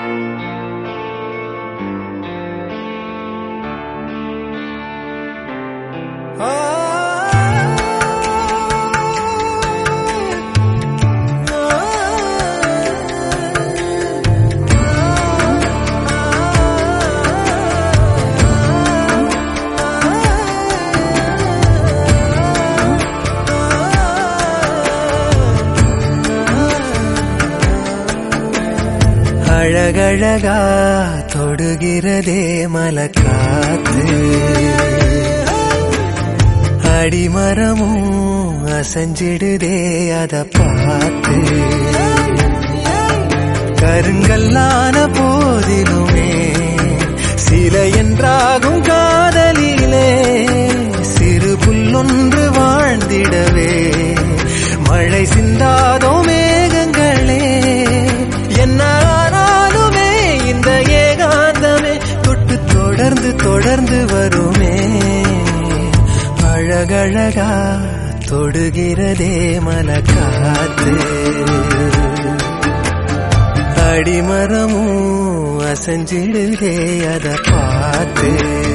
அழகழகா தொடுகிறதே மலக்காத்து, அடிமரமும் அசைஞ்சிடுதே அத பார்த்து. கருங்கல்லான போதிலுமே சிலை என்றாகும் காதலிலே, சிறு புல்லொன்று வாழ்ந்திடவே மழை சிந்தாதோ மேகங்களே. என்ன ஆனாலுமே இந்த ஏகாந்தமே தொட்டு தொடர்ந்து தொடர்ந்து வருமே. அழகழகா தொடுகிறதே மலக்காத்து, அடிமரமும் அசைஞ்சிடுதே அத பார்த்து.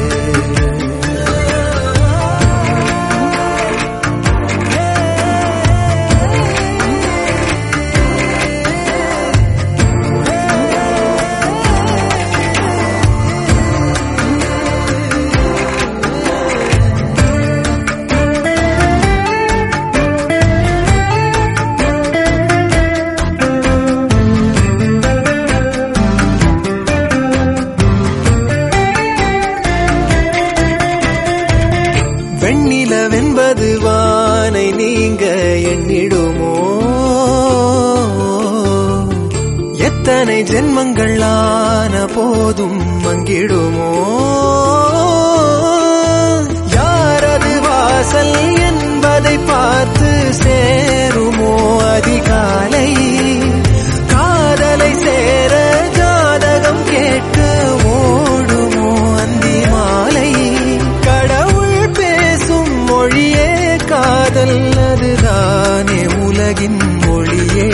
வெண்ணிலவென்பது வானை நீங்க எண்ணிடுமோ, எத்தனை ஜென்மங்கள் ஆன போதும் மங்கிடுமோ. யாரது வாசல் என்பதை பார்த்து சேருமோ அதிகாலை. காதலை சேர ஜாதகம் கேட்டு ஓடுமோ அந்தி மாலை. மொழியே காதல், அதுதானே உலகின் மொழியே.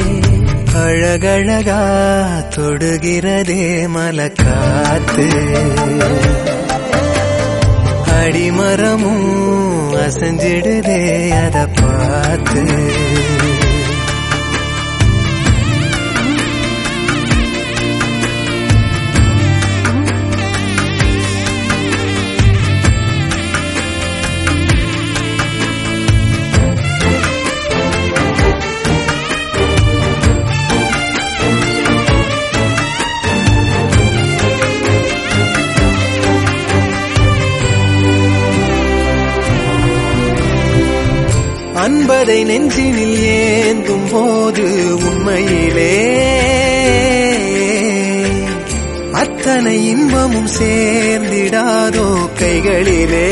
அழகழகா தொடுகிறதே மலக்காத்து, அடிமரமும் அசைஞ்சிடுதே அத பார்த்து. அன்பதை நெஞ்சினில் ஏந்தும் போது உண்மையிலே அத்தனை இன்பமும் சேர்ந்திடாதோ கைகளிலே.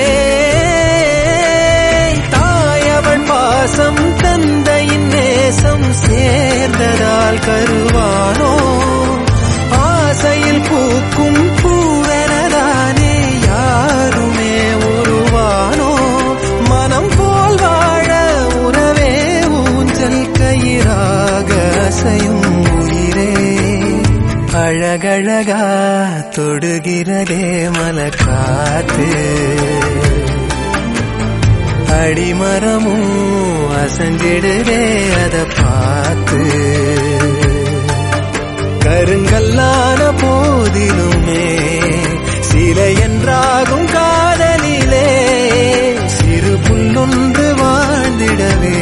தாயவள் பாசம் தந்தையின் நேசம் சேர்ந்ததால் கருவானோ. ஆசையில் பூக்கும் பூவெனதானே யாருமே உருவானோ. மனம் போல் வாழ உறவே ஊஞ்சல் கயிறாக அசையும் உயிரே. அழகழகா தொடுகிறதே மலக்காத்து, அடிமரமும் அசைஞ்சிடுதே அத பார்த்து. கருங்கல்லான போதிலுமே சிலை என்றாகும் காதலிலே, சிறு புல்லொன்று வாழ்ந்திடவே